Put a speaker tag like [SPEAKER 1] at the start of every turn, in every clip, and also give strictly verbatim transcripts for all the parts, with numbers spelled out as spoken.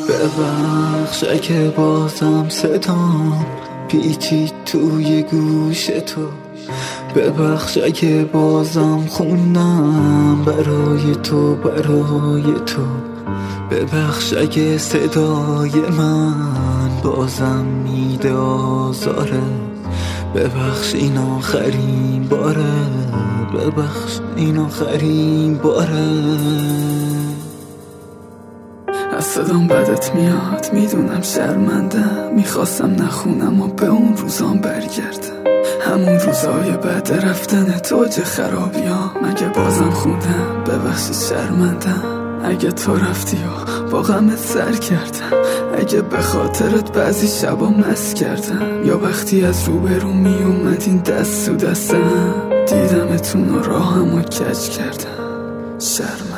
[SPEAKER 1] ببخش اگه بازم صدام پیچید توی گوش تو، ببخش اگه بازم خونم برای تو برای تو، ببخش اگه صدای من بازم میده آزاره، ببخش این آخرین باره، ببخش این آخرین باره.
[SPEAKER 2] از صدام بدت میاد میدونم شرمندم، میخواستم نخونم و به اون روزام برگردم، همون روزای بعد رفتن تو چه خرابیام. اگه بازم خوندم ببخشید شرمندم، اگه تو رفتی و با غمت سر کردم، اگه به خاطرت بعضی شبا مس کردم، یا وقتی از روبرو می اومدین دست تو دستم دیدمتون و راهمو کج کردم. شرمندم.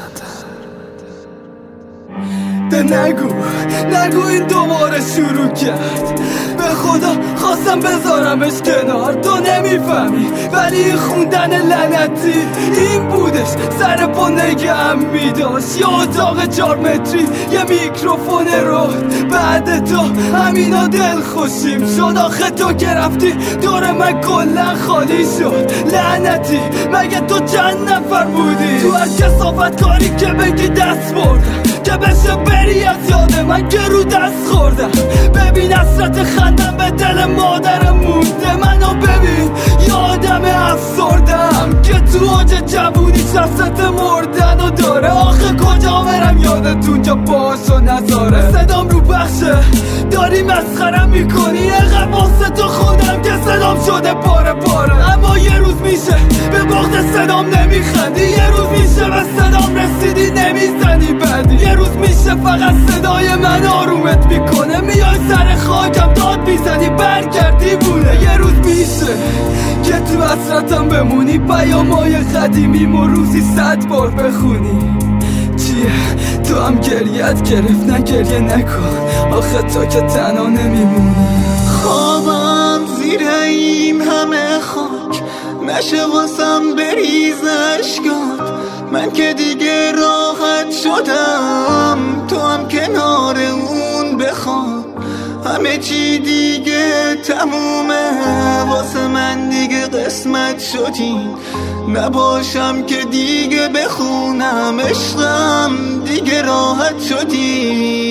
[SPEAKER 2] ده نگو نگو این دوباره شروع کرد، به خدا خواستم بذارمش کنار، تو نمیفهمی ولی خوندن لعنتی این بودش، سر پا نگهم میداشت، یه اتاق چار متری یه میکروفون رو، بعد تو همینا دل خوشیم شد، آخه تو که رفتی دور من کلا خالی شد. لعنتی مگه تو چند نفر بودی تو هر کسافت کاری که بگی دست بردم، که بشه بری از یاد من که رو دست خوردم. ببین حسرت خندم به دل مادرم مونده، منو ببین یادم افسردم که تو اوج جوونی شخصت مردن و داره، آخه کجا برم یادتون جا باشو نذاره. صدام رو بخشه داری مسخرم میکنی، اقب واسه تو خودم که صدام شده پاره پاره، اما یه روز میشه به بغض صدام نمیخندی، یه روز میشه به صدام رسیدی نمیزنی بعدی، یه روز میشه فقط صدای من آرومت میکنه، میای سر خاکم داد میزنی برگردی بوده. یه روز میشه که تو حسرتم بمونی، پیامای قدیمیمو روزی صد بار بخونی. چیه تو هم گریت گرفت نه گریه نکن، آخه تو که تنها نمیمونی.
[SPEAKER 1] خوابم زیر این همه خاک نشه واسم بریز اشکات، من که دیگه راحت شدم تو هم کنار اون بخواب، همه چی دیگه تمومه واسه من، دیگه قسمت شدی نباشم که دیگه بخونم عشقم، دیگه راحت شدی.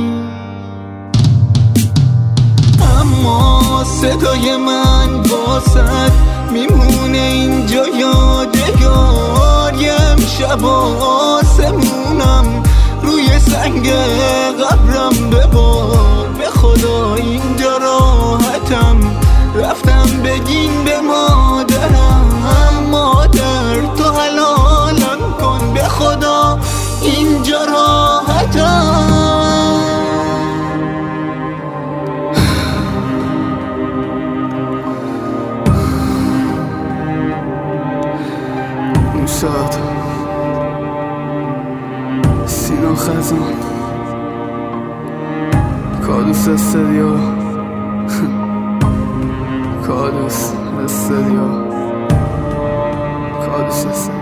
[SPEAKER 1] اما صدای من واسد میمونه اینجا یادگار، یه امشب آسمونم روی سنگ قبرم ببار، به خدا اینجا راحتم رفتم بگین به مادرم، مادر تو حلالم کن به خدا اینجا راحتم.
[SPEAKER 2] موساد سینا خزان کادوس استدیو کادوس استدیو کادوس استدیو